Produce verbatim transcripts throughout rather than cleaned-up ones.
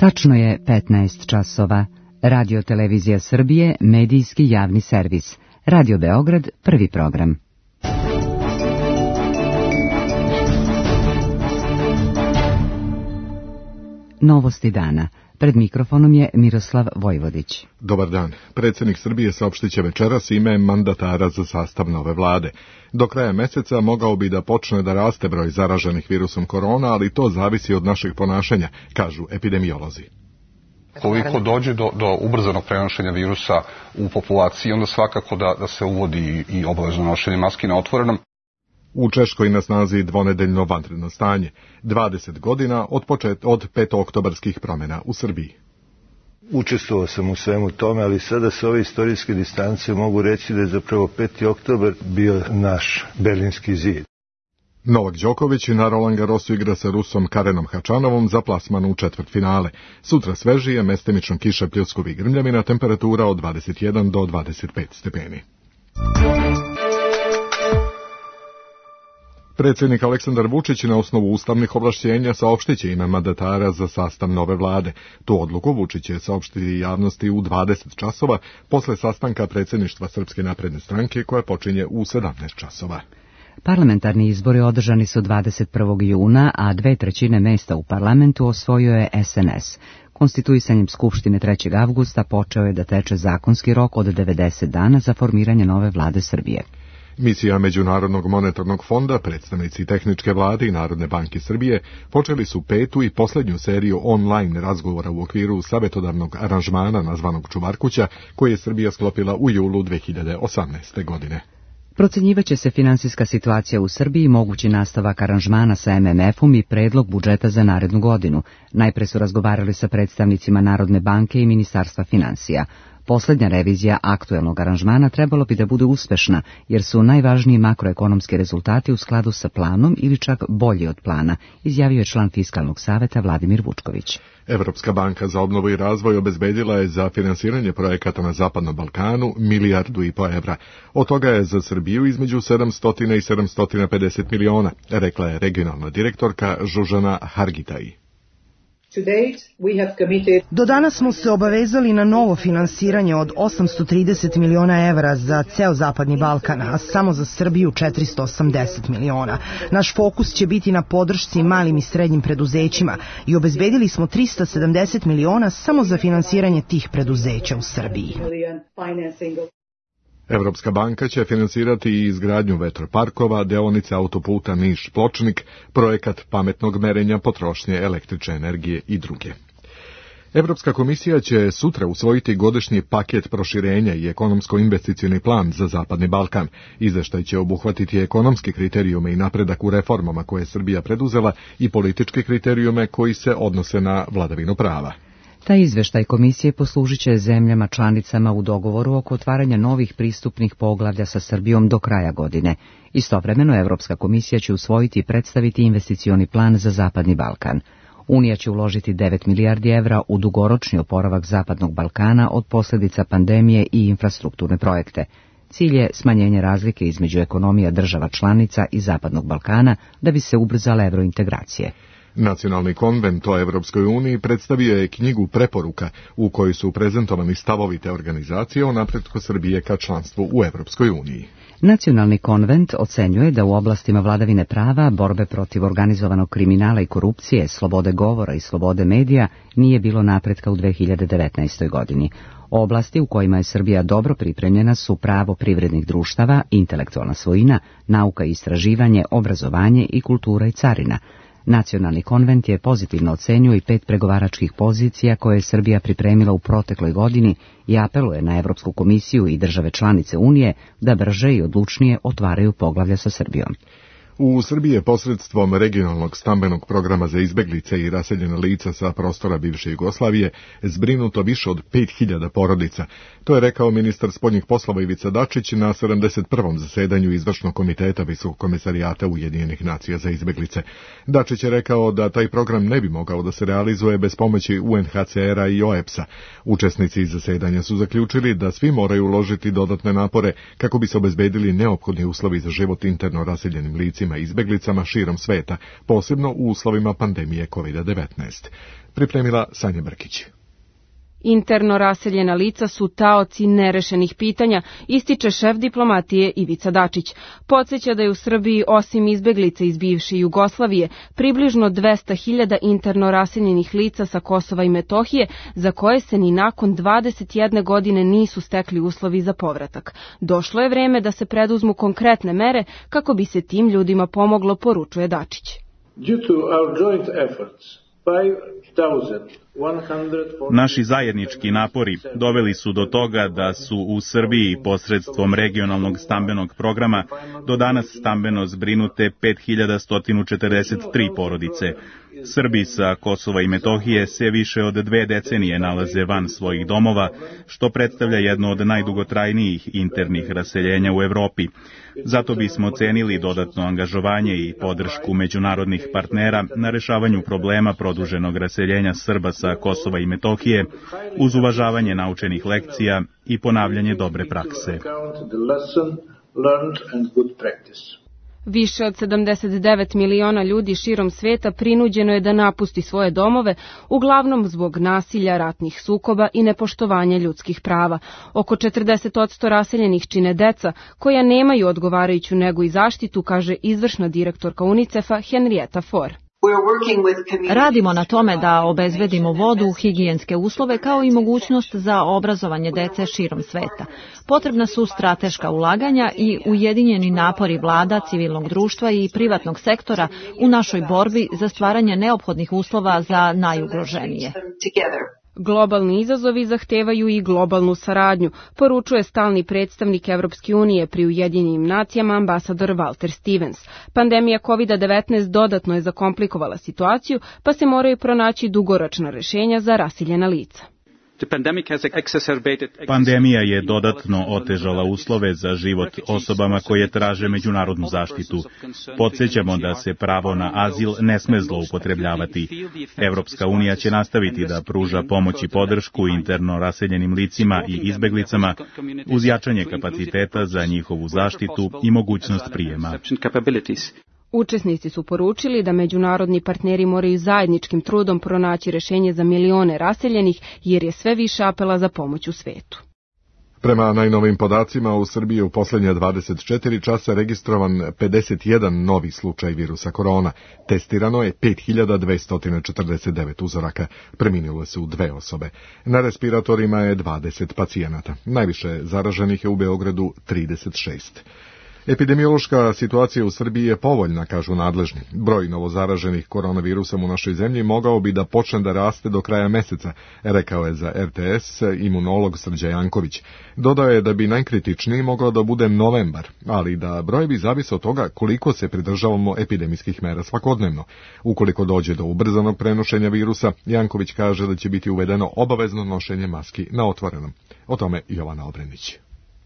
Tačno je petnaest časova. Radio Televizija Srbije, medijski javni servis. Radio Beograd, prvi program. Novosti dana. Pred mikrofonom je Miroslav Vojvodić. Dobar dan. Predsjednik Srbije saopštit će večeras ime mandatara za sastav nove vlade. Do kraja mjeseca mogao bi da počne da raste broj zaraženih virusom korona, ali to zavisi od našeg ponašanja, kažu epidemiolozi. Koliko dođe do, do ubrzanog prenošenja virusa u populaciji, onda svakako da, da se uvodi i obavezno nošenje maski na otvorenom. U Češkoj na snazi dvonedeljno vanredno stanje, dvadeset godina od, počet, od petooktobarskih promjena u Srbiji. Učestvovao sam u svemu tome, ali sada sa ove istorijske distance mogu reći da je zapravo peti oktobar bio naš Berlinski zid. Novak Đoković na Roland Garrosu igra sa Rusom Karenom Hačanovom za plasman u četvrtfinale. Sutra svežije, mestimično kiša, pljuskovi i grmljavina, temperatura od dvadeset jedan do dvadeset pet stepeni. Predsjednik Aleksandar Vučić na osnovu ustavnih ovlašćenja saopštit će ime mandatara za sastav nove vlade. Tu odluku Vučić će saopštiti javnosti u dvadeset časova posle sastanka predsjedništva Srpske napredne stranke koja počinje u sedamnaest časova. Parlamentarni izbori održani su dvadeset prvog juna, a dve trećine mesta u parlamentu osvojio je S N S. Konstituisanjem Skupštine trećeg avgusta počeo je da teče zakonski rok od devedeset dana za formiranje nove vlade Srbije. Misija Međunarodnog monetarnog fonda, predstavnici tehničke vlade i Narodne banke Srbije počeli su petu i posljednju seriju online razgovora u okviru savjetodavnog aranžmana nazvanog Čuvarkuća, koji je Srbija sklopila u julu dve hiljade osamnaeste. godine. Procenjivaće se finansijska situacija u Srbiji, mogući nastavak aranžmana sa M M F-om i predlog budžeta za narednu godinu. Najpre su razgovarali sa predstavnicima Narodne banke i Ministarstva financija. Posljednja revizija aktuelnog aranžmana trebalo bi da bude uspešna, jer su najvažniji makroekonomski rezultati u skladu sa planom ili čak bolji od plana, izjavio je član Fiskalnog saveta Vladimir Vučković. Evropska banka za obnovu i razvoj obezbedila je za finansiranje projekata na Zapadnom Balkanu milijardu i po evra. Od toga je za Srbiju između sedamsto i sedamsto pedeset miliona, rekla je regionalna direktorka Žužana Hargitaj. Do danas smo se obavezali na novo finansiranje od osamsto trideset miliona evra za ceo Zapadni Balkan, a samo za Srbiju četiristo osamdeset miliona. Naš fokus će biti na podršci malim i srednjim preduzećima i obezbedili smo trista sedamdeset miliona samo za finansiranje tih preduzeća u Srbiji. Evropska banka će finansirati i izgradnju vetroparkova, deonice autoputa Niš-Pločnik, projekat pametnog merenja potrošnje električne energije i druge. Evropska komisija će sutra usvojiti godišnji paket proširenja i ekonomsko-investicioni plan za Zapadni Balkan. Izveštaj će obuhvatiti ekonomske kriterijume i napredak u reformama koje je Srbija preduzela i političke kriterijume koji se odnose na vladavinu prava. Taj izveštaj komisije poslužit će zemljama članicama u dogovoru oko otvaranja novih pristupnih poglavlja sa Srbijom do kraja godine. Istovremeno, Evropska komisija će usvojiti i predstaviti investicioni plan za Zapadni Balkan. Unija će uložiti devet milijardi evra u dugoročni oporavak Zapadnog Balkana od posljedica pandemije i infrastrukturne projekte. Cilj je smanjenje razlike između ekonomija država članica i Zapadnog Balkana da bi se ubrzale evrointegracije. Nacionalni konvent o Evropskoj uniji predstavio je knjigu preporuka u kojoj su prezentovani stavovi te organizacije o napretku Srbije ka članstvu u Evropskoj uniji. Nacionalni konvent ocenjuje da u oblastima vladavine prava, borbe protiv organizovanog kriminala i korupcije, slobode govora i slobode medija nije bilo napretka u dve hiljade devetnaestoj. godini. Oblasti u kojima je Srbija dobro pripremljena su pravo privrednih društava, intelektualna svojina, nauka i istraživanje, obrazovanje i kultura i carina. Nacionalni konvent je pozitivno ocenio i pet pregovaračkih pozicija koje je Srbija pripremila u protekloj godini i apeluje na Evropsku komisiju i države članice Unije da brže i odlučnije otvaraju poglavlja sa Srbijom. U Srbiji je posredstvom regionalnog stambenog programa za izbeglice i raseljena lica sa prostora bivše Jugoslavije zbrinuto više od pet hiljada porodica. To je rekao ministar spoljnih poslova Ivica Dačić na sedamdeset prvom zasedanju izvršnog komiteta Visokog komisarijata Ujedinjenih nacija za izbeglice. Dačić je rekao da taj program ne bi mogao da se realizuje bez pomoći U N H C R-a i O E B S-a. Učesnici zasedanja su zaključili da svi moraju uložiti dodatne napore kako bi se obezbedili neophodni uslovi za život interno raseljenim licima licima i izbeglicama širom sveta, posebno u uslovima pandemije kovid devetnaest. Pripremila Sanja Brkić. Interno raseljena lica su taoci nerešenih pitanja, ističe šef diplomatije Ivica Dačić. Podseća da je u Srbiji osim izbeglica iz bivše Jugoslavije približno dvesta hiljada interno raseljenih lica sa Kosova i Metohije, za koje se ni nakon dvadeset jedne godine nisu stekli uslovi za povratak. Došlo je vreme da se preduzmu konkretne mere kako bi se tim ljudima pomoglo, poručuje Dačić. Due to our joint efforts, five thousand Naši zajednički napori doveli su do toga da su u Srbiji posredstvom regionalnog stambenog programa do danas stambeno zbrinute pet hiljada sto četrdeset tri porodice. Srbi sa Kosova i Metohije se više od dve decenije nalaze van svojih domova, što predstavlja jedno od najdugotrajnijih internih raseljenja u Evropi. Zato bismo cenili dodatno angažovanje i podršku međunarodnih partnera na rešavanju problema produženog raseljenja Srba sa Kosova i Metohije, uz uvažavanje naučenih lekcija i ponavljanje dobre prakse. Više od sedamdeset devet miliona ljudi širom sveta prinuđeno je da napusti svoje domove, uglavnom zbog nasilja, ratnih sukoba i nepoštovanja ljudskih prava. Oko četrdeset posto raseljenih čine deca, koja nemaju odgovarajuću negu i zaštitu, kaže izvršna direktorka UNICEF-a Henrietta Fore. Radimo na tome da obezbedimo vodu, higijenske uslove kao i mogućnost za obrazovanje dece širom sveta. Potrebna su strateška ulaganja i ujedinjeni napori vlada, civilnog društva i privatnog sektora u našoj borbi za stvaranje neophodnih uslova za najugroženije. Globalni izazovi zahtevaju i globalnu saradnju, poručuje stalni predstavnik Evropske unije pri Ujedinjenim nacijama ambasador Walter Stevens. Pandemija kovid devetnaest dodatno je zakomplikovala situaciju, pa se moraju pronaći dugoročna rešenja za raseljena lica. Pandemija je dodatno otežala uslove za život osobama koje traže međunarodnu zaštitu. Podsjećamo da se pravo na azil ne sme zloupotrebljavati. Evropska unija će nastaviti da pruža pomoć i podršku interno raseljenim licima i izbeglicama uz jačanje kapaciteta za njihovu zaštitu i mogućnost prijema. Učesnici su poručili da međunarodni partneri moraju zajedničkim trudom pronaći rešenje za milione raseljenih, jer je sve više apela za pomoć u svetu. Prema najnovim podacima, u Srbiji u posljednje dvadeset četiri časa registrovan pedeset jedan novi slučaj virusa korona. Testirano je pet hiljada dvesta četrdeset devet uzoraka. Preminule su dve osobe. Na respiratorima je dvadeset pacijenata. Najviše zaraženih je u Beogradu trideset šest. Epidemiološka situacija u Srbiji je povoljna, kažu nadležni. Broj novozaraženih koronavirusom u našoj zemlji mogao bi da počne da raste do kraja meseca, rekao je za R T S imunolog Srđan Janković. Dodao je da bi najkritičniji mogao da bude novembar, ali da brojevi zavise od toga koliko se pridržavamo epidemijskih mera svakodnevno. Ukoliko dođe do ubrzanog prenošenja virusa, Janković kaže da će biti uvedeno obavezno nošenje maski na otvorenom. O tome Jovana Obrenić.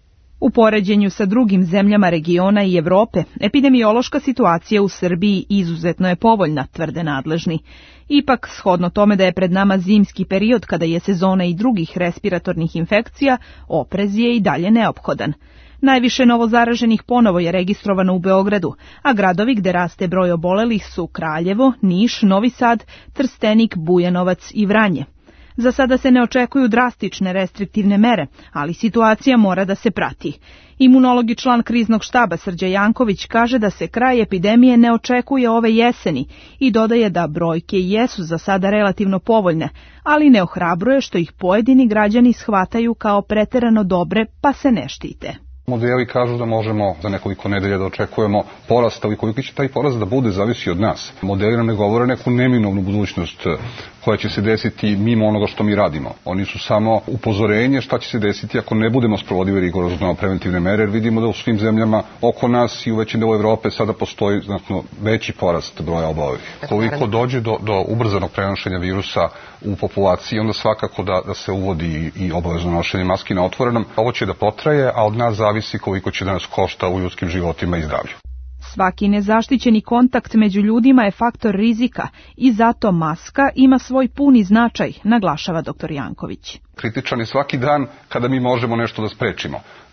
U poređenju sa drugim zemljama regiona i Evrope, epidemiološka situacija u Srbiji izuzetno je povoljna, tvrde nadležni. Ipak, shodno tome da je pred nama zimski period kada je sezona i drugih respiratornih infekcija, oprez je i dalje neophodan. Najviše novozaraženih ponovo je registrovano u Beogradu, a gradovi gde raste broj obolelih su Kraljevo, Niš, Novi Sad, Trstenik, Bujanovac i Vranje. Za sada se ne očekuju drastične restriktivne mere, ali situacija mora da se prati. Imunolog i član kriznog štaba Srđan Janković kaže da se kraj epidemije ne očekuje ove jeseni i dodaje da brojke jesu za sada relativno povoljne, ali ne ohrabruje što ih pojedini građani shvataju kao preterano dobre pa se ne štite. Modeli kažu da možemo za nekoliko nedelja da očekujemo porast, ali koliko će taj porast da bude, zavisi od nas. Modeli nam ne govore neku neminovnu budućnost koja će se desiti mimo onoga što mi radimo. Oni su samo upozorenje šta će se desiti ako ne budemo sprovodili rigorozno preventivne mere, jer vidimo da u svim zemljama oko nas i u većem delu Evrope sada postoji znatno veći porast broja obolelih. Koliko dođe do, do ubrzanog prenošenja virusa u populaciji, onda svakako da, da se uvodi i obavezno nošenje maski na otvorenom. Ovo će da potraje, a od nas zavisi koliko će da nas košta u ljudskim životima i zdravlju. Svaki nezaštićeni kontakt među ljudima je faktor rizika i zato maska ima svoj puni značaj, naglašava doktor Janković. Kritičan je svaki dan kada mi možemo nešto da sprečimo.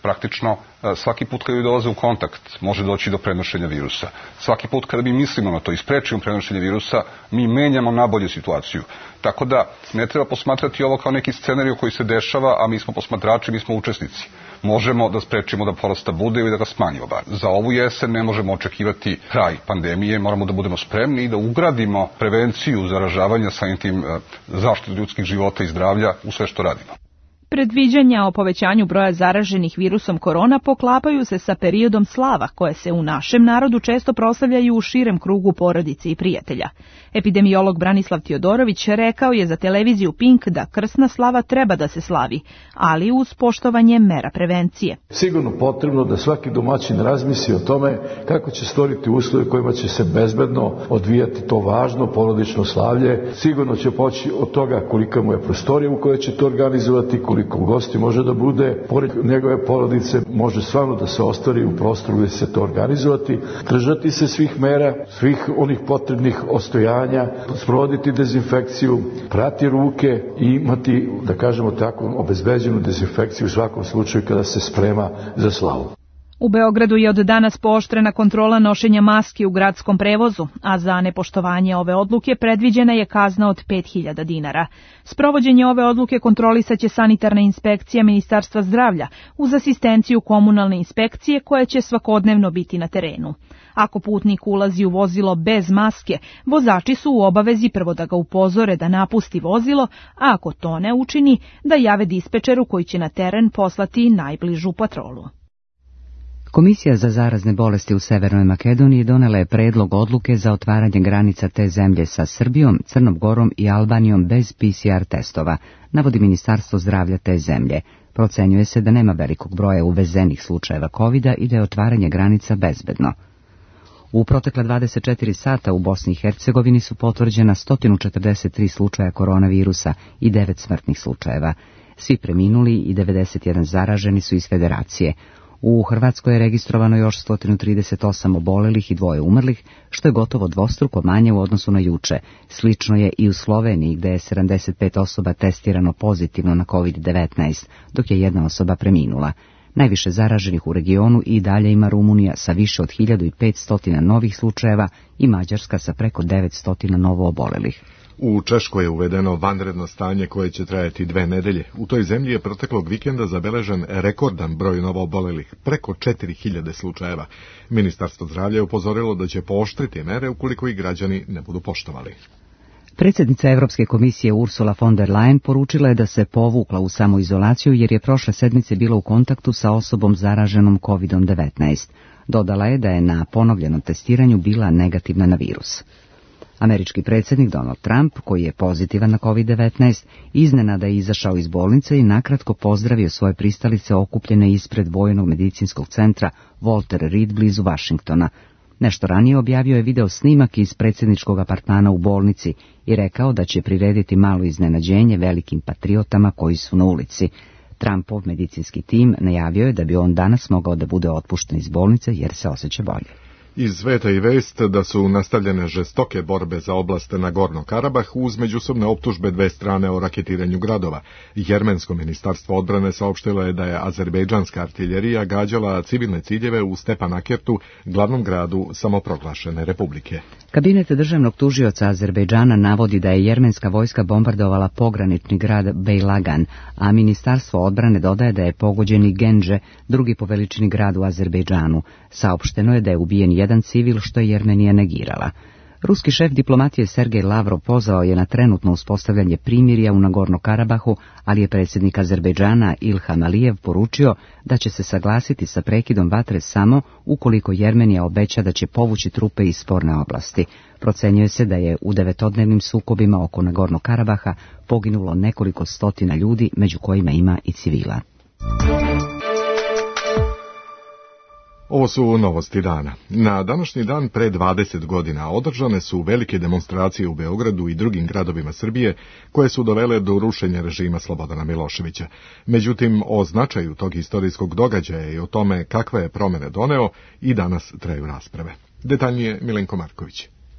Praktično, svaki put kada dolaze u kontakt može doći do prenošenja virusa. Svaki put kada mi mislimo na to i sprečimo prenošenje virusa, mi menjamo nabolje situaciju. Tako da ne treba posmatrati ovo kao neki scenarij koji se dešava, a mi smo posmatrači, mi smo učesnici. Možemo da sprečimo da porasta bude ili da ga smanjimo bar. Za ovu jesen ne možemo očekivati kraj pandemije, moramo da budemo spremni i da ugradimo prevenciju zaražavanja samim tim zaštitu ljudskih života i zdravlja u sve što radimo. Predviđanja o povećanju broja zaraženih virusom korona poklapaju se sa periodom slava koje se u našem narodu često proslavljaju u širem krugu porodice i prijatelja. Epidemiolog Branislav Tiodorović rekao je za televiziju Pink da krsna slava treba da se slavi, ali uz poštovanje mera prevencije. Sigurno potrebno da svaki domaćin razmisli o tome kako će stvoriti uslove kojima će se bezbedno odvijati to važno porodično slavlje. Sigurno će poći od toga kolika mu je prostorija u kojoj će to organizovati, koliko gosti može da bude, pored njegove porodice može stvarno da se ostvari u prostoru gdje se to organizovati, držati se svih mera, svih onih potrebnih ostojanja, sprovoditi dezinfekciju, prati ruke i imati, da kažemo tako, obezbeđenu dezinfekciju u svakom slučaju kada se sprema za slavu. U Beogradu je od danas pooštrena kontrola nošenja maski u gradskom prevozu, a za nepoštovanje ove odluke predviđena je kazna od pet hiljada dinara. Sprovođenje ove odluke kontrolisaće sanitarna inspekcija Ministarstva zdravlja uz asistenciju komunalne inspekcije koja će svakodnevno biti na terenu. Ako putnik ulazi u vozilo bez maske, vozači su u obavezi prvo da ga upozore da napusti vozilo, a ako to ne učini, da jave dispečeru koji će na teren poslati najbližu patrolu. Komisija za zarazne bolesti u Severnoj Makedoniji donela je predlog odluke za otvaranje granica te zemlje sa Srbijom, Crnom Gorom i Albanijom bez P C R testova, navodi Ministarstvo zdravlja te zemlje. Procenjuje se da nema velikog broja uvezenih slučajeva kovida i da je otvaranje granica bezbedno. U protekla dvadeset četiri sata u Bosni i Hercegovini su potvrđena sto četrdeset tri slučaja koronavirusa i devet smrtnih slučajeva. Svi preminuli i devedeset jedan zaraženi su iz federacije. U Hrvatskoj je registrovano još sto trideset osam obolelih i dvoje umrlih, što je gotovo dvostruko manje u odnosu na juče. Slično je i u Sloveniji, gde je sedamdeset pet osoba testirano pozitivno na kovid devetnaest, dok je jedna osoba preminula. Najviše zaraženih u regionu i dalje ima Rumunija sa više od hiljadu petsto novih slučajeva i Mađarska sa preko devetsto novo obolelih. U Češkoj je uvedeno vanredno stanje koje će trajati dve nedelje. U toj zemlji je proteklog vikenda zabeležen rekordan broj novoobolelih, preko četiri hiljade slučajeva. Ministarstvo zdravlja je upozorilo da će pooštriti mere ukoliko ih građani ne budu poštovali. Predsjednica Europske komisije Ursula von der Leyen poručila je da se povukla u samoizolaciju jer je prošle sedmice bila u kontaktu sa osobom zaraženom kovid devetnaest. Dodala je da je na ponovljenom testiranju bila negativna na virus. Američki predsjednik Donald Trump, koji je pozitivan na kovid devetnaest, iznenada je izašao iz bolnice i nakratko pozdravio svoje pristalice okupljene ispred Vojnog medicinskog centra Walter Reed blizu Washingtona. Nešto ranije objavio je video snimak iz predsjedničkog apartmana u bolnici i rekao da će prirediti malo iznenađenje velikim patriotama koji su na ulici. Trumpov medicinski tim najavio je da bi on danas mogao da bude otpušten iz bolnice jer se osjeća bolje. Iz sveta i vest da su nastavljene žestoke borbe za oblast Nagorno Karabah uz međusobne optužbe dve strane o raketiranju gradova. Jermensko ministarstvo odbrane saopštilo je da je azerbejdžanska artiljerija gađala civilne ciljeve u Stepanakertu, glavnom gradu samoproglašene republike. Kabinet državnog tužioca Azerbejdžana navodi da je jermenska vojska bombardovala pogranični grad Bejlagan, a ministarstvo odbrane dodaje da je pogođen i Genđe, drugi po veličini grad u Azerbejdžanu. Saopšteno je da je ubijen jedan civil, što je Jermenija negirala. Ruski šef diplomatije Sergej Lavrov pozvao je na trenutno uspostavljanje primirja u Nagorno Karabahu, ali je predsjednik Azerbejdžana Ilham Alijev poručio da će se saglasiti sa prekidom vatre samo ukoliko Jermenija obeća da će povući trupe iz sporne oblasti. Procenjuje se da je u devetodnevnim sukobima oko Nagorno Karabaha poginulo nekoliko stotina ljudi, među kojima ima i civila. Ovo su novosti dana. Na današnji dan pre dvadeset godina održane su velike demonstracije u Beogradu i drugim gradovima Srbije koje su dovele do rušenja režima Slobodana Miloševića. Međutim, o značaju tog historijskog događaja i o tome kakve je promjene doneo i danas traju rasprave. Detaljnije Milenko Marković.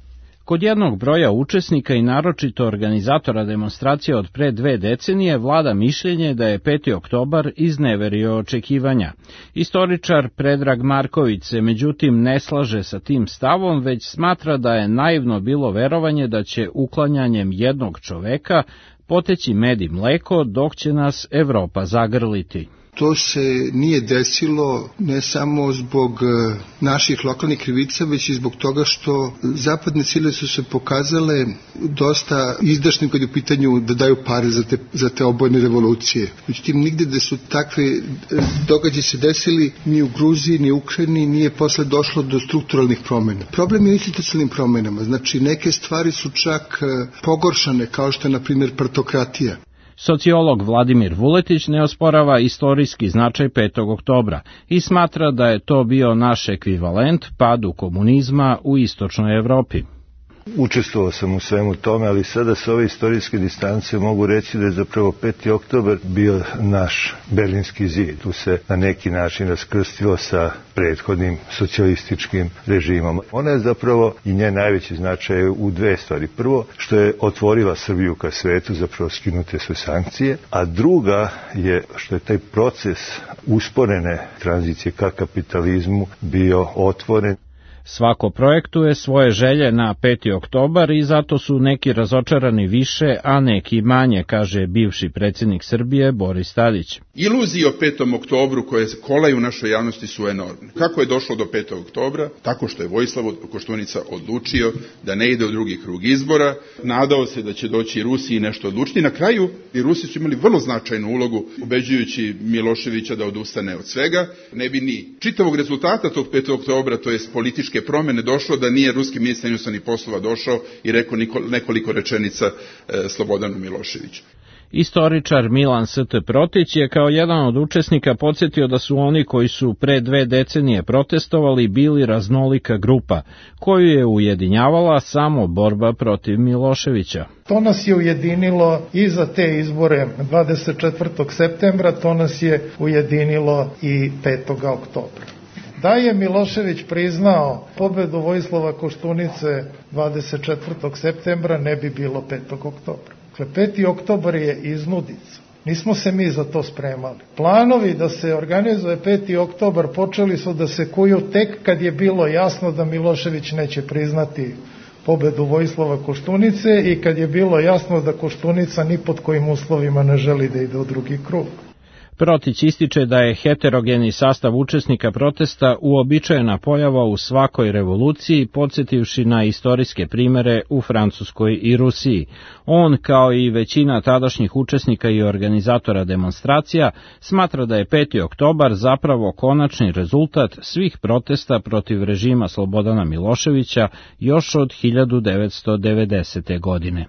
Kod jednog broja učesnika i naročito organizatora demonstracije od pre dve decenije vlada mišljenje da je peti oktobar izneverio očekivanja. Istoričar Predrag Marković se međutim ne slaže sa tim stavom, već smatra da je naivno bilo verovanje da će uklanjanjem jednog čoveka poteći med i mleko, dok će nas Evropa zagrliti. To se nije desilo ne samo zbog naših lokalnih krivica, već i zbog toga što zapadne sile su se pokazale dosta izdašnim kad je u pitanju da daju pare za te, za te obojene revolucije. Međutim, nigde da su takve događaje se desili, ni u Gruziji, ni u Ukrajini, nije posle došlo do strukturalnih promjena. Problem je u institucionalnim promjenama, znači neke stvari su čak pogoršane, kao što je, na primjer, partokratija. Sociolog Vladimir Vuletić ne osporava istorijski značaj petog oktobra i smatra da je to bio naš ekvivalent padu komunizma u istočnoj Evropi. Učestvovao sam u svemu tome, ali sada sa ove istorijske distance mogu reći da je zapravo peti oktobar bio naš Berlinski zid. Tu se na neki način raskrstio sa prethodnim socijalističkim režimom. Ona je zapravo i njen najveći značaj u dve stvari. Prvo, što je otvorila Srbiju ka svetu, zapravo skinute su sankcije, a druga je što je taj proces usporene tranzicije ka kapitalizmu bio otvoren. Svako projektuje svoje želje na peti oktobar i zato su neki razočarani više, a neki manje, kaže bivši predsjednik Srbije Boris Tadić. Iluzije o petom oktobru koje kolaju u našoj javnosti su enormne. Kako je došlo do petog oktobra? Tako što je Vojislav Koštunica odlučio da ne ide u drugi krug izbora, nadao se da će doći Rusi i nešto odlučiti. Na kraju i Rusi su imali vrlo značajnu ulogu, ubeđujući Miloševića da odustane od svega. Ne bi ni čitavog rezultata tog petog oktobra, to je političke promjene, došlo da nije ruski ministar inostranih poslova došao i rekao nekoliko rečenica e, Slobodanu Miloševiću. Istoričar Milan S T Protić je kao jedan od učesnika podsjetio da su oni koji su pre dve decenije protestovali bili raznolika grupa, koju je ujedinjavala samo borba protiv Miloševića. To nas je ujedinilo i za te izbore dvadeset četvrtog septembra, to nas je ujedinilo i petog oktobra. Da je Milošević priznao pobedu Vojislava Koštunice dvadeset četvrtog septembra, ne bi bilo petog oktobra. Dakle, peti oktobar je iznudica. Nismo se mi za to spremali. Planovi da se organizuje peti oktobar počeli su da se kuju tek kad je bilo jasno da Milošević neće priznati pobedu Vojislava Koštunice i kad je bilo jasno da Koštunica ni pod kojim uslovima ne želi da ide u drugi krug. Protić ističe da je heterogeni sastav učesnika protesta uobičajena pojava u svakoj revoluciji, podsjetivši na istorijske primere u Francuskoj i Rusiji. On, kao i većina tadašnjih učesnika i organizatora demonstracija, smatra da je peti oktobar zapravo konačni rezultat svih protesta protiv režima Slobodana Miloševića još od hiljadu devetsto devedesete. godine.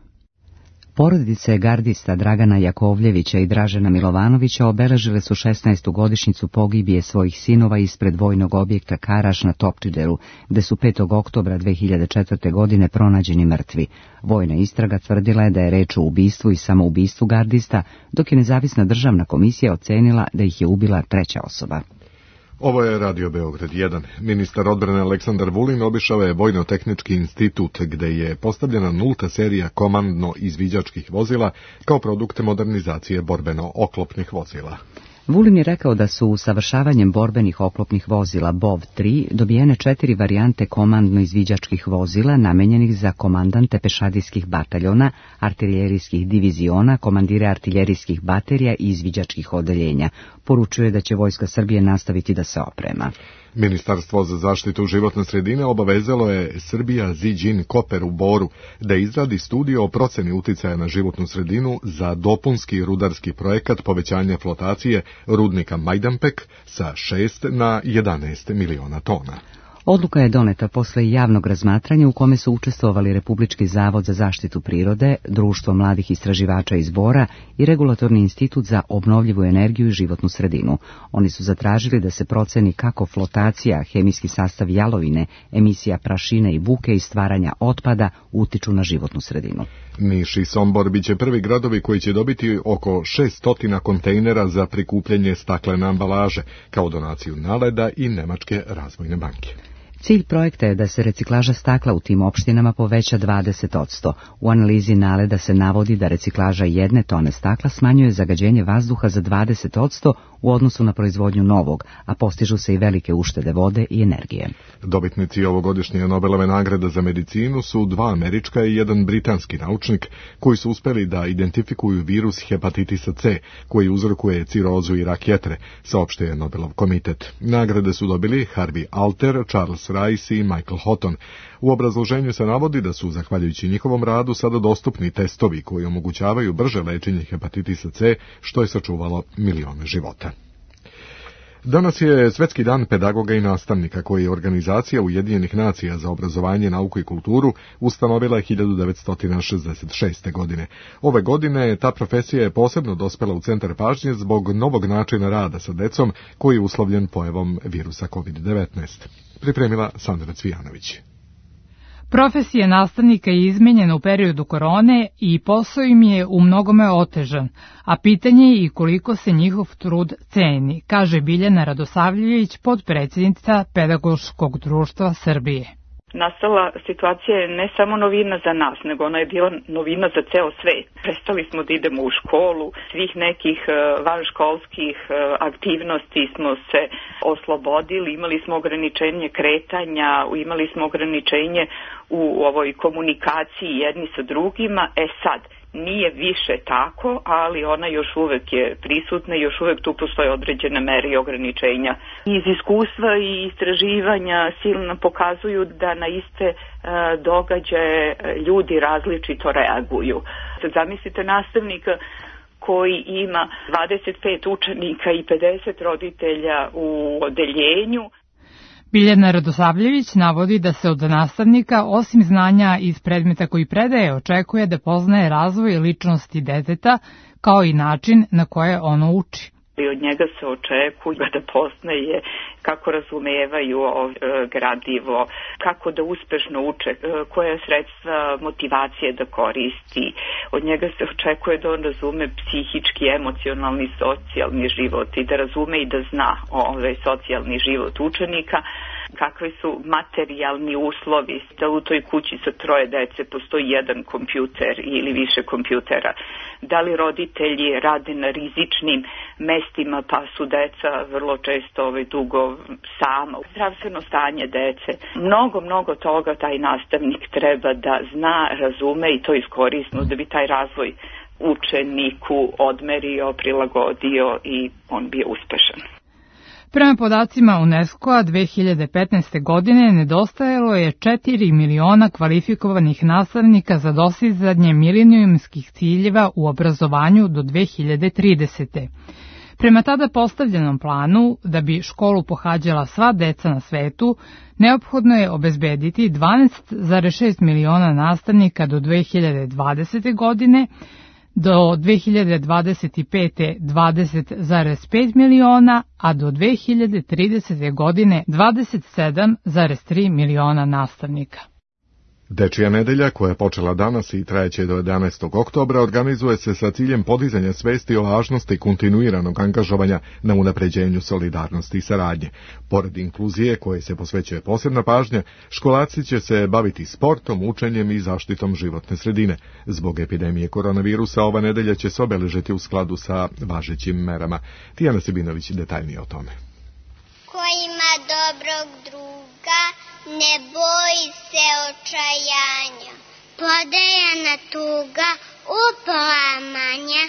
Porodice gardista Dragana Jakovljevića i Dražena Milovanovića obeležile su šesnaestu godišnjicu pogibije svojih sinova ispred vojnog objekta Karaš na Topčideru, gde su petog oktobra dve hiljade četvrte. godine pronađeni mrtvi. Vojna istraga tvrdila je da je reč o ubistvu i samoubistvu gardista, dok je nezavisna državna komisija ocenila da ih je ubila treća osoba. Ovo je Radio Beograd jedan. Ministar odbrane Aleksandar Vulin obišao je Vojno-tehnički institut, gde je postavljena nulta serija komandno-izviđačkih vozila kao produkt modernizacije borbeno-oklopnih vozila. Vulin je rekao da su usavršavanjem borbenih oklopnih vozila B O V tri dobijene četiri varijante komandno-izviđačkih vozila namenjenih za komandante pešadijskih bataljona, artiljerijskih diviziona, komandire artiljerijskih baterija i izviđačkih odeljenja. Poručuje da će Vojska Srbije nastaviti da se oprema. Ministarstvo za zaštitu životne sredine obavezalo je Srbija Ziđin Koper u Boru da izradi studiju o proceni uticaja na životnu sredinu za dopunski rudarski projekat povećanja flotacije rudnika Majdanpek sa šest na jedanaest miliona tona. Odluka je doneta posle javnog razmatranja u kome su učestvovali Republički zavod za zaštitu prirode, Društvo mladih istraživača iz Bora i Regulatorni institut za obnovljivu energiju i životnu sredinu. Oni su zatražili da se proceni kako flotacija, hemijski sastav jalovine, emisija prašine i buke i stvaranja otpada utiču na životnu sredinu. Niš i Sombor biće prvi gradovi koji će dobiti oko šesto kontejnera za prikupljanje staklene ambalaže, kao donaciju Naleda i Nemačke razvojne banke. Cilj projekta je da se reciklaža stakla u tim opštinama poveća dvadeset posto. U analizi naleda se navodi da reciklaža jedne tone stakla smanjuje zagađenje vazduha za dvadeset posto u odnosu na proizvodnju novog, a postižu se i velike uštede vode i energije. Dobitnici ovogodišnje Nobelove nagrade za medicinu su dva američka i jedan britanski naučnik koji su uspeli da identifikuju virus hepatitisa C, koji uzrokuje cirozu i rak jetre, saopštio je Nobelov komitet. Nagrade su dobili Harvey Alter, Charles Rice i Michael Houghton. U obrazloženju se navodi da su, zahvaljujući njihovom radu, sada dostupni testovi koji omogućavaju brže lečenje hepatitisa C, što je sačuvalo milione života. Danas je Svetski dan pedagoga i nastavnika, koji je Organizacija Ujedinjenih nacija za obrazovanje, nauku i kulturu ustanovila hiljadu devetsto šezdeset šeste. godine. Ove godine ta profesija je posebno dospela u centar pažnje zbog novog načina rada sa decom koji je uslovljen pojavom virusa kovid devetnaest. Pripremila Sandra Cvijanović. Profesija nastavnika je izmenjena u periodu korone i posao im je u mnogome otežan, a pitanje je i koliko se njihov trud ceni, kaže Biljana Radosavljević, potpredsjednica Pedagoškog društva Srbije. Nastala situacija je ne samo novina za nas, nego ona je bila novina za ceo svet. Prestali smo da idemo u školu, svih nekih vanškolskih aktivnosti smo se oslobodili, imali smo ograničenje kretanja, imali smo ograničenje u ovoj komunikaciji jedni sa drugima. E sad, nije više tako, ali ona još uvek je prisutna i još uvek tu postoje određene mere i ograničenja. Iz iskustva i istraživanja silno pokazuju da na iste e, događaje ljudi različito reaguju. Sad zamislite nastavnika koji ima dvadeset pet učenika i pedeset roditelja u odeljenju. Biljana Radosavljević navodi da se od nastavnika, osim znanja iz predmeta koji predaje, očekuje da poznaje razvoj ličnosti deteta, kao i način na koje ono uči. I od njega se očekuje da poznaje kako razumevaju gradivo, kako da uspešno uče, koje sredstva motivacije da koristi. Od njega se očekuje da on razume psihički, emocionalni, socijalni život i da razume i da zna ovaj socijalni život učenika, kakvi su materijalni uslovi, da u toj kući sa troje dece postoji jedan kompjuter ili više kompjutera, da li roditelji rade na rizičnim mestima pa su deca vrlo često ovaj, dugo sama, zdravstveno stanje dece. Mnogo, mnogo toga taj nastavnik treba da zna, razume i to iskoristno da bi taj razvoj učeniku odmerio, prilagodio i on bio uspešan. Prema podacima UNESCO-a dve hiljade petnaeste. godine nedostajalo je četiri miliona kvalifikovanih nastavnika za dostizanje milenijumskih ciljeva u obrazovanju do dve hiljade tridesete. Prema tada postavljenom planu, da bi školu pohađala sva deca na svetu, neophodno je obezbediti dvanaest zarez šest miliona nastavnika do dve hiljade dvadesete. godine, do dve hiljade dvadeset pete. dvadeset zarez pet miliona, a do dve hiljade tridesete. godine dvadeset sedam zarez tri miliona nastavnika. Dečija nedelja, koja je počela danas i trajeće do jedanaestog oktobra, organizuje se sa ciljem podizanja svesti o važnosti kontinuiranog angažovanja na unapređenju solidarnosti i saradnje. Pored inkluzije, koje se posvećuje posebna pažnja, školaci će se baviti sportom, učenjem i zaštitom životne sredine. Zbog epidemije koronavirusa, ova nedelja će se obeležiti u skladu sa važećim merama. Tijana Sibinović detaljnije o tome. Ko ima dobrog druga, ne boji se očajanja. Podeljena tuga, upola manja.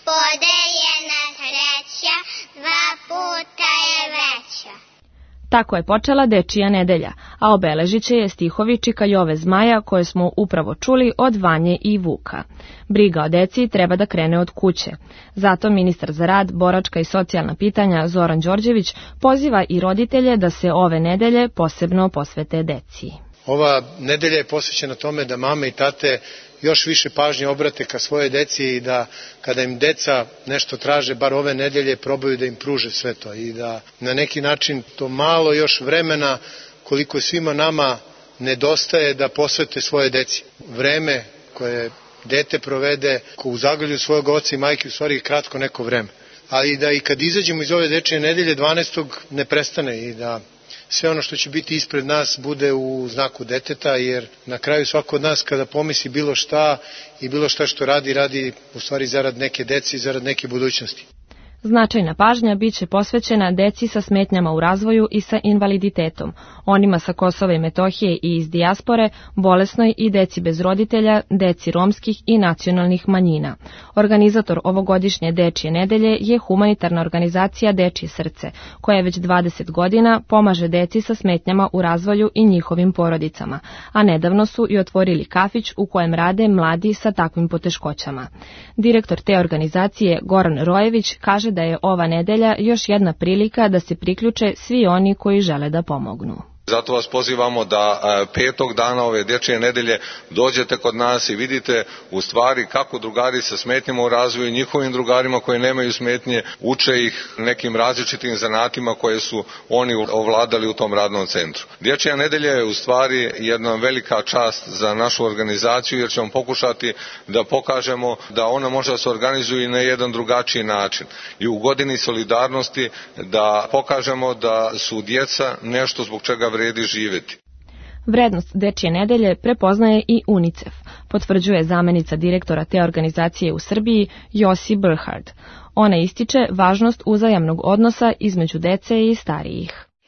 Podeljena sreća, dva puta je veća. Tako je počela Dečija nedelja, a obeležit će je stihovi Čika Jove Zmaja koje smo upravo čuli od Vanje i Vuka. Briga o deci treba da krene od kuće. Zato ministar za rad, boračka i socijalna pitanja Zoran Đorđević poziva i roditelje da se ove nedelje posebno posvete deci. Ova nedelja je posvećena tome da mame i tate još više pažnje obrate ka svoje deci i da kada im deca nešto traže, bar ove nedelje probaju da im pruže sve to i da na neki način to malo još vremena koliko svima nama nedostaje da posvete svoje deci. Vreme koje dete provede u zagrlju svojeg oca i majke u stvari je kratko neko vreme. Ali da i kad izađemo iz ove dečije nedelje dvanaestog ne prestane i da sve ono što će biti ispred nas bude u znaku deteta, jer na kraju svako od nas kada pomisli bilo šta i bilo šta što radi, radi u stvari zarad neke dece i zarad neke budućnosti. Značajna pažnja biće posvećena deci sa smetnjama u razvoju i sa invaliditetom, onima sa Kosova i Metohije i iz dijaspore, bolesnoj i deci bez roditelja, deci romskih i nacionalnih manjina. Organizator ovogodišnje Dečije nedelje je humanitarna organizacija Dečije srce, koja već dvadeset godina pomaže deci sa smetnjama u razvoju i njihovim porodicama, a nedavno su i otvorili kafić u kojem rade mladi sa takvim poteškoćama. Direktor te organizacije Goran Rojević kaže da je ova nedelja još jedna prilika da se priključe svi oni koji žele da pomognu. Zato vas pozivamo da petog dana ove dečije nedelje dođete kod nas i vidite u stvari kako drugari sa smetnjama u razvoju, njihovim drugarima koji nemaju smetnje, uče ih nekim različitim zanatima koje su oni ovladali u tom radnom centru. Dečija nedelja je u stvari jedna velika čast za našu organizaciju, jer ćemo pokušati da pokažemo da ona može da se organizuje i na jedan drugačiji način. I u godini solidarnosti da pokažemo da su djeca nešto zbog čega vredi živeti. Vrednost Dečije nedelje prepoznaje i UNICEF, potvrđuje zamenica direktora te organizacije u Srbiji Josi Burhard. Ona ističe važnost uzajamnog odnosa između dece i starijih.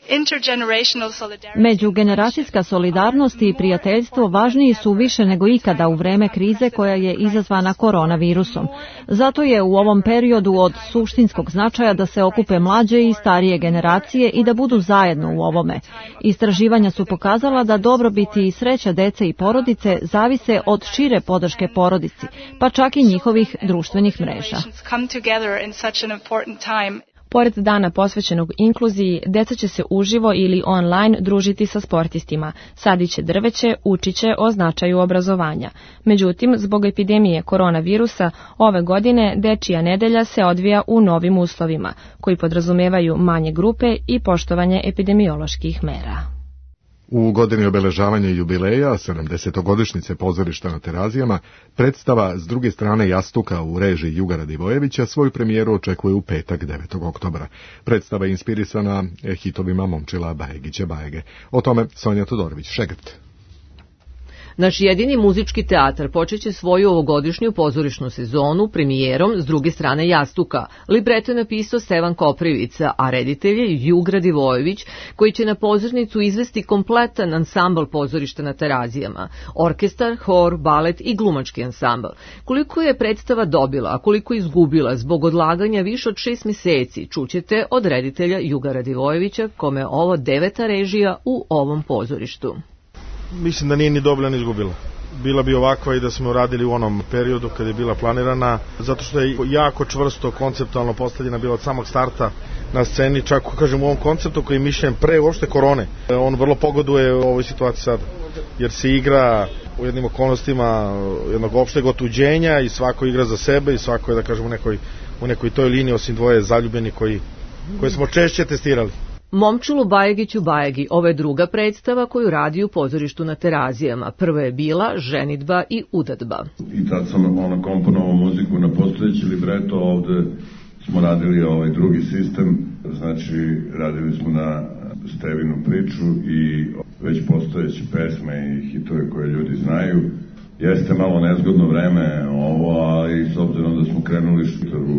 Međugeneracijska solidarnost i prijateljstvo važniji su više nego ikada u vreme krize koja je izazvana koronavirusom. Zato je u ovom periodu od suštinskog značaja da se okupe mlađe i starije generacije i da budu zajedno u ovome. Istraživanja su pokazala da dobrobiti i sreća dece i porodice zavise od šire podrške porodici, pa čak i njihovih društvenih mreža. Pored dana posvećenog inkluziji, deca će se uživo ili online družiti sa sportistima, sadiće drveće, učiće o značaju obrazovanja. Međutim, zbog epidemije koronavirusa, ove godine Dečija nedelja se odvija u novim uslovima, koji podrazumevaju manje grupe i poštovanje epidemioloških mera. U godini obeležavanja jubileja, sedamdesetogodišnjice pozorišta na Terazijama, predstava S druge strane jastuka u režiji Juga Radivojevića svoju premijeru očekuje u petak devetog oktobra. Predstava je inspirisana hitovima Momčila Bajegića Bajege. O tome Sonja Todorović-Šegrt. Naš jedini muzički teatar počeće svoju ovogodišnju pozorišnu sezonu premijerom S druge strane jastuka. Libreto je napisao Stevan Koprivica, a reditelj je Jug Radivojević, koji će na pozornicu izvesti kompletan ansambl pozorišta na Terazijama. Orkestar, hor, balet i glumački ansambl. Koliko je predstava dobila, a koliko izgubila zbog odlaganja više od šest meseci, čućete od reditelja Juga Radivojevića, kome je ovo deveta režija u ovom pozorištu. Mislim da nije ni dobila ni izgubila. Bila bi ovakva i da smo radili u onom periodu kad je bila planirana, zato što je jako čvrsto konceptualno postavljena bila od samog starta na sceni, čak kažem u ovom konceptu koji je mišljen pre uopšte korone. On vrlo pogoduje u ovoj situaciji sad, jer se igra u jednim okolnostima jednog opšteg otuđenja i svako igra za sebe i svako je, da kažem, u nekoj, u nekoj toj liniji, osim dvoje zaljubljeni koji, koje smo češće testirali. Momčilu Bajegiću Bajegi, ovo je druga predstava koju radi u pozorištu na Terazijama. Prva je bila Ženidba i udadba. I tad sam ono komponovao muziku na postojeći libreto, ovde smo radili ovaj drugi sistem, znači radili smo na Stevinu priču i već postojeće pesme i hitove koje ljudi znaju. Jeste malo nezgodno vreme ovo, ali s obzirom da smo krenuli što u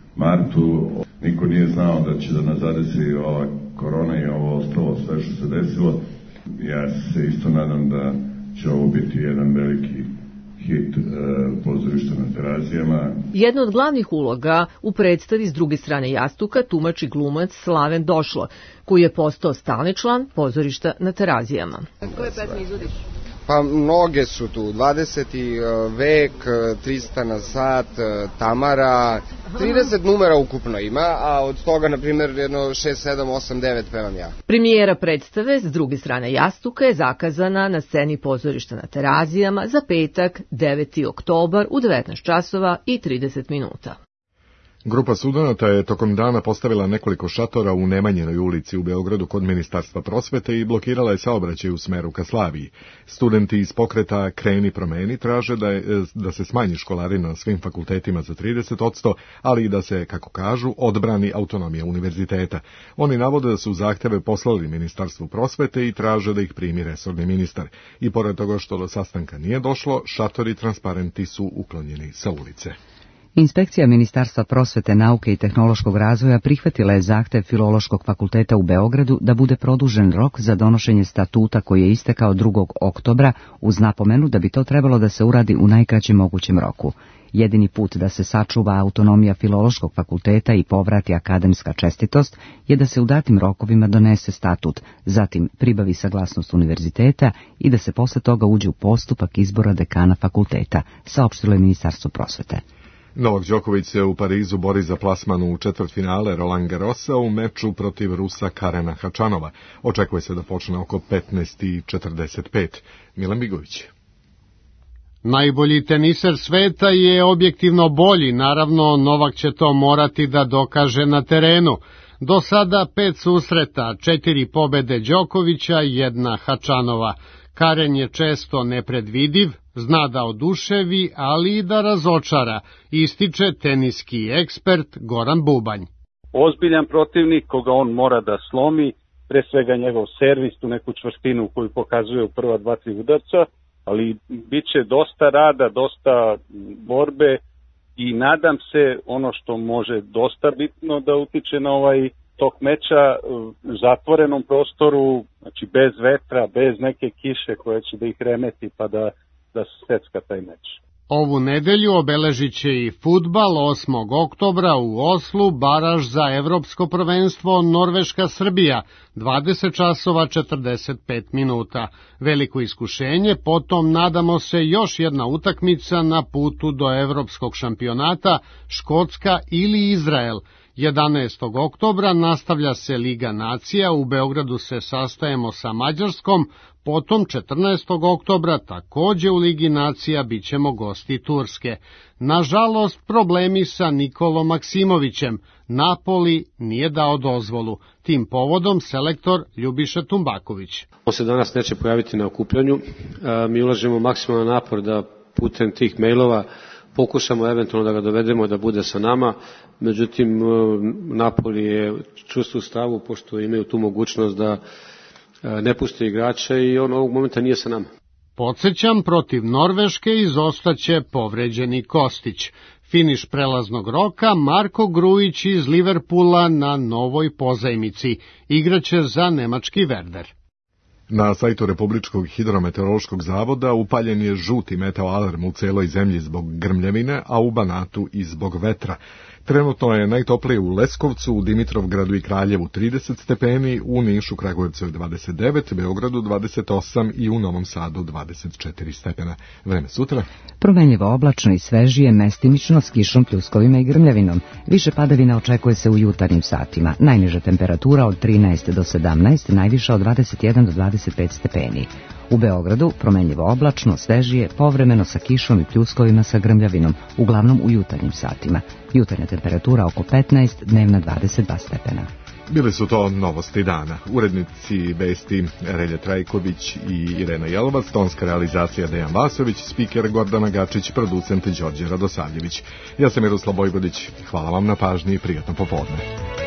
martu, niko nije znao da će da nas zadesi ova korona i ovo ostalo sve što se desilo. Ja se isto nadam da će ovo biti jedan veliki hit e, pozorišta na Terazijama. Jedna od glavnih uloga u predstavi S druge strane jastuka tumači glumac Slaven Došlo, koji je postao stalni član pozorišta na Terazijama. Koje pesme izvodiš? Pa mnoge su tu, dvadeseti vek, trista na sat, Tamara, trideset numera ukupno ima, a od toga, na primjer, jedno šest, sedam, osam, devet pevam ja. Premijera predstave S druge strane jastuka je zakazana na sceni pozorišta na Terazijama za petak, deveti oktobar u devetnaest časova i trideset minuta. Grupa studenata je tokom dana postavila nekoliko šatora u Nemanjinoj ulici u Beogradu kod Ministarstva prosvete i blokirala je saobraćaj u smeru ka Slaviji. Studenti iz pokreta Kreni promeni traže da, je, da se smanji školarina na svim fakultetima za trideset posto, ali i da se, kako kažu, odbrani autonomija univerziteta. Oni navode da su zahteve poslali Ministarstvu prosvete i traže da ih primi resorni ministar. I pored toga što do sastanka nije došlo, šatori i transparenti su uklonjeni sa ulice. Inspekcija Ministarstva prosvete, nauke i tehnološkog razvoja prihvatila je zahtev Filološkog fakulteta u Beogradu da bude produžen rok za donošenje statuta koji je istekao drugog oktobra uz napomenu da bi to trebalo da se uradi u najkraćem mogućem roku. Jedini put da se sačuva autonomija Filološkog fakulteta i povrati akademska čestitost je da se u datim rokovima donese statut, zatim pribavi saglasnost univerziteta i da se posle toga uđe u postupak izbora dekana fakulteta, saopštilo je Ministarstvo prosvete. Novak Đoković se u Parizu bori za plasman u četvrtfinale Roland Garrosa u meču protiv Rusa Karena Hačanova. Očekuje se da počne oko petnaest i četrdeset pet. Milan Bigović. Najbolji teniser sveta je objektivno bolji, naravno Novak će to morati da dokaže na terenu. Do sada pet susreta, četiri pobede Đokovića, jedna Hačanova. Karen je često nepredvidiv, zna da oduševi, ali i da razočara, ističe teniski ekspert Goran Bubanj. Ozbiljan protivnik koga on mora da slomi, pre svega njegov servis, tu neku čvrstinu koju pokazuje u prva dva, tri udarca, ali bit će dosta rada, dosta borbe i nadam se ono što može dosta bitno da utiče na ovaj tok meča u zatvorenom prostoru, znači bez vetra, bez neke kiše koja će da ih remeti pa da, da se secka taj meč. Ovu nedelju obeležit će i fudbal osmog oktobra u Oslu, baraž za evropsko prvenstvo Norveška-Srbija, dvadeset časova četrdeset pet minuta. Veliko iskušenje, potom nadamo se još jedna utakmica na putu do evropskog šampionata, Škotska ili Izrael. jedanaestog oktobra nastavlja se Liga nacija, u Beogradu se sastajemo sa Mađarskom, potom četrnaestog oktobra takođe u Ligi nacija bit ćemo gosti Turske. Nažalost, problemi sa Nikolom Maksimovićem. Napoli nije dao dozvolu. Tim povodom selektor Ljubiša Tumbaković. On se danas neće pojaviti na okupljanju. Mi ulažemo maksimalan napor da putem tih mailova pokušamo eventualno da ga dovedemo da bude sa nama, međutim Napoli je čvrst u stavu pošto imaju tu mogućnost da ne puste igrača i on ovog momenta nije sa nama. Podsećam, protiv Norveške izostaće povređeni Kostić. Finiš prelaznog roka Marko Grujić iz Liverpula na novoj pozajmici. Igraće za nemački Werder. Na sajtu Republičkog hidrometeorološkog zavoda upaljen je žuti meteoalarm u celoj zemlji zbog grmljevine, a u Banatu i zbog vetra. Trenutno je najtoplije u Leskovcu, u Dimitrovgradu i Kraljevu trideset stepeni, u Nišu, Kragujevcu dvadeset devet, Beogradu dvadeset osam i u Novom Sadu dvadeset četiri stepena. Vreme sutra. Promenljivo oblačno i svežije, mestimično s kišom, pljuskovima i grmljavinom. Više padavina očekuje se u jutarnjim satima. Najniža temperatura od trinaest do sedamnaest, najviša od dvadeset jedan do dvadeset pet stepeni. U Beogradu promenljivo oblačno, svežije, povremeno sa kišom i pljuskovima sa grmljavinom, uglavnom u jutarnjim satima. Jutarnja temperatura oko petnaest, dnevna dvadeset dva stepena. Bili su to novosti dana. Urednici vesti Relja Trajković i Irena Jelovac, tonska realizacija Dejan Vasović, spiker Gordana Gačić, producent Đorđe Radosavljević. Ja sam Miroslav Bojgodić. Hvala vam na pažnji i prijatno popodne.